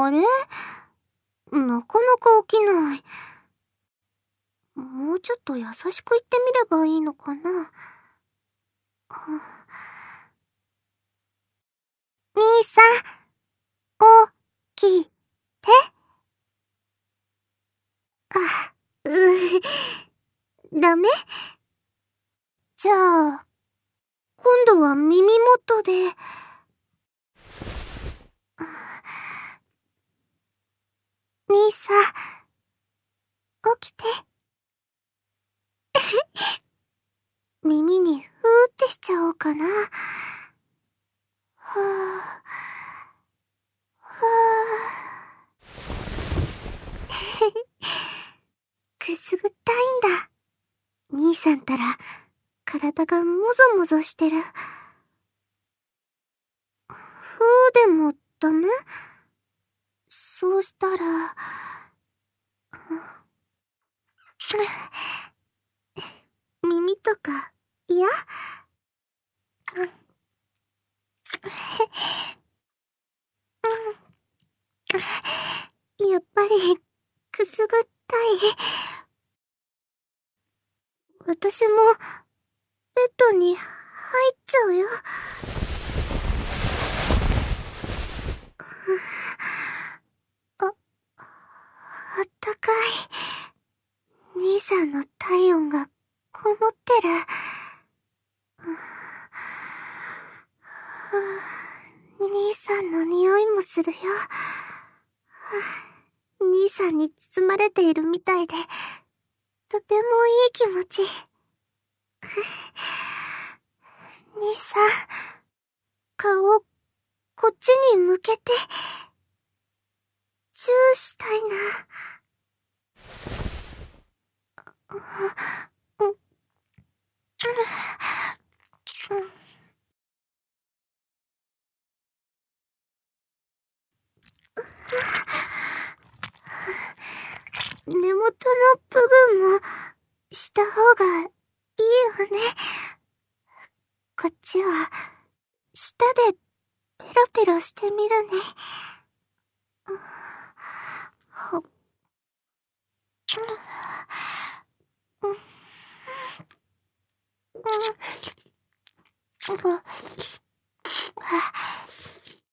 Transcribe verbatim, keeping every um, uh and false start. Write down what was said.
あれ？なかなか起きない。もうちょっと優しく言ってみればいいのかな。兄さん、起きて。あ、うぅ、ダメ？じゃあ、今度は耳元で。兄さん、起きて。耳にふーってしちゃおうかな。はぁ、はぁ。くすぐったいんだ。兄さんたら、体がもぞもぞしてる。ふーでもダメ？そうしたら、耳とか嫌？やっぱりくすぐったい。私もベッドに入っちゃうよ。あ、あったかい。兄さんの体温がこもってる。兄さんの匂いもするよ。兄さんに包まれているみたいで、とてもいい気持ち。兄さん、顔、こっちに向けて、チューしたいな。根元の部分もした方がいいよね。こっちは舌でペロペロしてみるね。ほ